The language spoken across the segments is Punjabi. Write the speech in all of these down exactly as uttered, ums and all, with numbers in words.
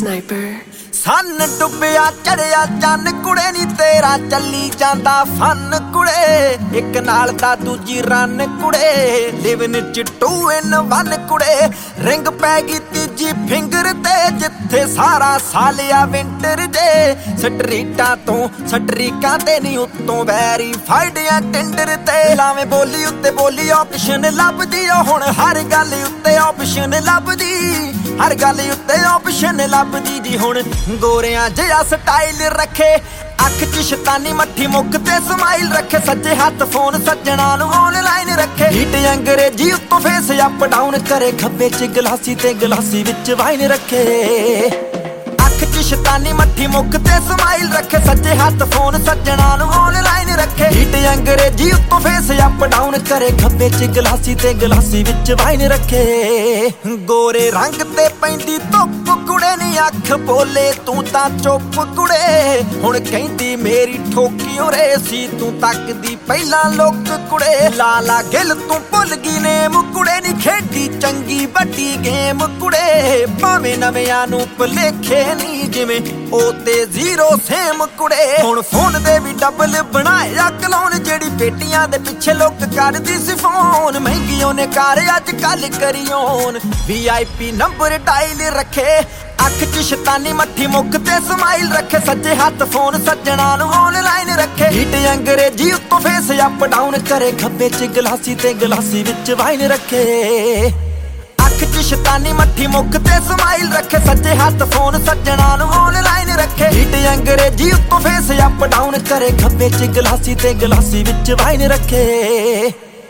Sniper ਸੰਨ ਡੁੱਬਿਆ ਚੜਿਆ ਚੰਨ ਕੁੜੇ ਨੀ ਤੇਰਾ ਚੱਲੀ ਜਾਂਦਾ ਫਨ ਕੁੜੇ ਇੱਕ ਨਾਲ ਦਾ ਦੂਜੀ ਰਨ ਕੁੜੇ ਲਿਵਨ ਚ ਟੂ ਇਨ ਵਨ ਕੁੜੇ ਰਿੰਗ ਪੈ ਗਈ ਤੀਜੀ ਫਿੰਗਰ ਤੇ ਜਿੱਥੇ ਸਾਰਾ ਸਾਲਿਆ ਵਿੰਟਰ ਜੇ ਸਟਰੀਟਾਂ ਤੋਂ ਸਟਰੀਕਾਂ ਤੇ ਨਹੀਂ ਉੱਤੋਂ ਵੈਰੀਫਾਈਡ ਆ ਟਿੰਡਰ ਤੇ ਲਾਵੇਂ ਬੋਲੀ ਉੱਤੇ ਬੋਲੀ ਆਪਸ਼ਨ ਲੱਭਦੀ ਆ ਹੁਣ ਹਰ ਗੱਲ ਉੱਤੇ ਆਪਸ਼ਨ ਲੱਭਦੀ ਹਰ ਗੱਲ ਉੱਤੇ ਆਪਸ਼ਨ ਲੱਭਦੀ ਜੀ ਹੁਣ ਗੋਰਿਆਂ ਜਿਹਾ ਸਟਾਈਲ ਰੱਖੇ ਅੱਖ ਚ ਸ਼ੈਤਾਨੀ ਮੱਠੀ ਮੁੱਖ ਤੇ ਸਮਾਈਲ ਰੱਖੇ ਸੱਜੇ ਹੱਥ ਫੋਨ ਸੱਜਣਾ ਨੂੰ ਆਨਲਾਈਨ ਰੱਖੇ ਹੀਟ ਅੰਗਰੇਜ਼ੀ ਉੱਤੋਂ ਫੇਸ ਅਪ ਡਾਊਨ ਕਰੇ ਖੱਬੇ ਚ ਗਲਾਸੀ ਤੇ ਗਲਾਸੀ ਵਿੱਚ ਵਾਈਨ ਰੱਖੇ ਅੱਖ ਚ ਸ਼ੈਤਾਨੀ ਮੱਠੀ ਮੁੱਖ ਤੇ ਸਮਾਈਲ ਰੱਖੇ ਸੱਜੇ ਹੱਥ ਫੋਨ ਸੱਜਣਾ ਨੂੰ ਆਨਲਾਈਨ ਰੱਖੇ ਹੀਟ ਅੰਗਰੇਜ਼ੀ ਉੱਤੋਂ ਫੇਸ ਅਪ ਡਾਊਨ ਕਰੇ ਖੱਬੇ ਚ ਗਲਾਸੀ ਤੇ ਗਲਾਸੀ ਵਿੱਚ ਵਾਈਨ ਰੱਖੇ ਗੋਰੇ ਰੰਗ ਤੇ ਪੈਂਦੀ ਧੁੱਪ ਕੁੜੇ ਨੀ ਅੱਖ ਬੋਲੇ ਤੂੰ ਤਾਂ ਚੁੱਪ ਕੁੜੇ ਹੁਣ ਕਹਿੰਦੀ ਮੇਰੀ ਠੋਕੀ ਉਰੇ ਸੀ ਤੂੰ ਤੱਕਦੀ ਪਹਿਲਾਂ ਲੁੱਕ ਕੁੜੇ ਲਾਲਾ ਗਿੱਲ ਤੂੰ ਭੁੱਲ ਗਈ ਨੇਮ ਕੁੜੇ ਨੀ ਖੇਡੀ ਚੰਗੀ ਵੱਡੀ ਗੇਮ ਕੁੜੇ ਭਾਵੇਂ ਨਵਿਆਂ ਨੂੰ ਭੁਲੇਖੇ ਨੀ ਜਿਵੇਂ ਉਹ ਤੇ ਜ਼ੀਰੋ ਸੇਮ ਕੁੜੇ ਹੁਣ ਫੋਨ ਦੇ ਵੀ ਡਬਲ ਬਣਾਇਆ ਕਲੋਨ ਜਿਹੜੀ ਪੇਟੀਆਂ ਦੇ ਪਿੱਛੇ ਲੁੱਕ ਕਰਦੀ ਸੀ ਫੋਨ ਮਹਿੰਗੀ ਉਹਨੇ ਕਾਰ ਅੱਜ ਕੱਲ ਕਰੀਓਨ ਵੀ ਆਈ ਪੀ ਨੰਬਰ ਡਾਇਲ ਰੱਖੇ ਅੱਖ ਚ ਸ਼ੈਤਾਨੀ ਮੱਠੀ ਮੁੱਖ ਤੇ ਸਮਾਈਲ ਰੱਖੇ ਸੱਜੇ ਹੱਥ ਫੋਨ ਸੱਜਣਾ ਨੂੰ ਆਨਲਾਈਨ ਰੱਖੇ ਹੀਟ ਅੰਗਰੇਜ਼ੀ ਉੱਤੋਂ ਫੇਸ ਅਪ ਡਾਊਨ ਕਰੇ ਖੱਬੇ ਚ ਗਲਾਸੀ ਤੇ ਗਲਾਸੀ ਵਿੱਚ ਵਾਈਨ ਰੱਖੇ ਅੱਖ ਚ ਸ਼ੈਤਾਨੀ ਮੱਠੀ ਮੁੱਖ ਤੇ ਸਮਾਈਲ ਰੱਖੇ ਸੱਜੇ ਹੱਥ ਫੋਨ ਸੱਜਣਾ ਨੂੰ ਆਨਲਾਈਨ ਰੱਖੇ ਹੀਟ ਅੰਗਰੇਜ਼ੀ ਉੱਤੋਂ ਫੇਸ ਅਪ ਡਾਊਨ ਕਰੇ ਖੱਬੇ ਚ ਗਲਾਸੀ ਤੇ ਗਲਾਸੀ ਵਿੱਚ ਵਾਈਨ ਰੱਖੇ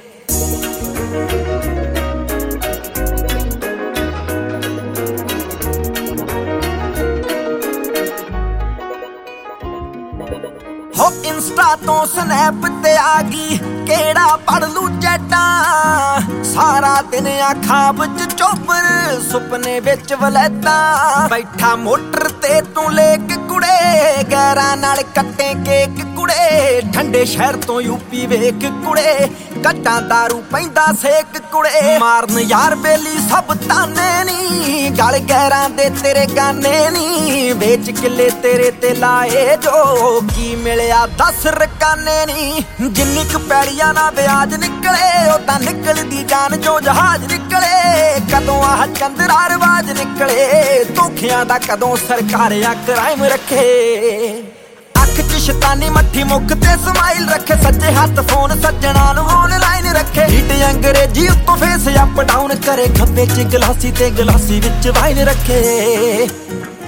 ਹੋ ਇੰਸਟਾ ਤੋਂ ਸਨੈਪ ਤੇ ਆ ਗਈ ਕਿਹੜਾ ਪੜ ਲੂ ਚੈਟਾਂ ਸਾਰਾ ਦਿਨ ਆ ਖਾਬ ਚ ਚੋਪਰ ਸੁਪਨੇ ਵਿੱਚ ਵਲੈਤਾ ਬੈਠਾ ਮੋਟਰ ਤੇ ਤੂੰ ਲੇਕ ਕੁੜੇ ਗੈਰਾਂ ਨਾਲ ਕੱਟੇ ਕੇਕ ਕੁੜੇ ਠੰਡੇ ਸ਼ਹਿਰ ਤੋਂ ਯੂਪੀ ਵੇਖ ਕੁੜੇ ਕੱਟਾਂ ਦਾਰੂ ਪੈਂਦਾ ਸੇਕ ਕੁੜੇ ਮਾਰਨ ਯਾਰ ਬੇਲੀ ਸਭ ਤਾਨੇ ਨੀ ਗਲ ਗੈਰਾਂ ਦੇ ਤੇਰੇ ਗਾਨੇ ਨੀ ਵੇਚ ਕਿੱਲੇ ਤੇਰੇ ਤੇ ਲਾਏ ਜੋ ਕੀ ਮਿਲਿਆ ਦਸ ਰਕਾਨੇ ਨੀ ਜਿੰਨੀ ਕੁ ਪੈੜੀਆਂ ਨਾ ਵਿਆਜ ਨਿਕਲੇ ਉਹ ਤਾਂ ਨਿਕਲਦੀ ਜਾਨ ਜੋ ਜਹਾਜ਼ ਨਿਕਲੇ ਕਦੋਂ ਆਹ ਚੰਦਰਾ ਰਵਾਜ ਨਿਕਲੇ ਧੋਖਿਆਂ ਦਾ ਕਦੋਂ ਸਰਕਾਰ ਆ ਕ੍ਰਾਈਮ ਰੱਖੇ ਅੱਖ ਚ ਸ਼ੈਤਾਨੀ ਮੱਠੀ ਮੁੱਖ ਤੇ ਸਮਾਈਲ ਰੱਖੇ ਸੱਜੇ ਹੱਥ ਫੋਨ ਸੱਜਣਾ ਨੂੰ ਆਨਲਾਈਨ ਰੱਖੇ ਹੀਟ ਅੰਗਰੇਜ਼ੀ ਉੱਤੋਂ ਫੇਸ ਅਪ ਡਾਊਨ ਕਰੇ ਖੱਬੇ ਚ ਗਲਾਸੀ ਤੇ ਗਲਾਸੀ ਵਿੱਚ ਵਾਈਨ ਰੱਖੇ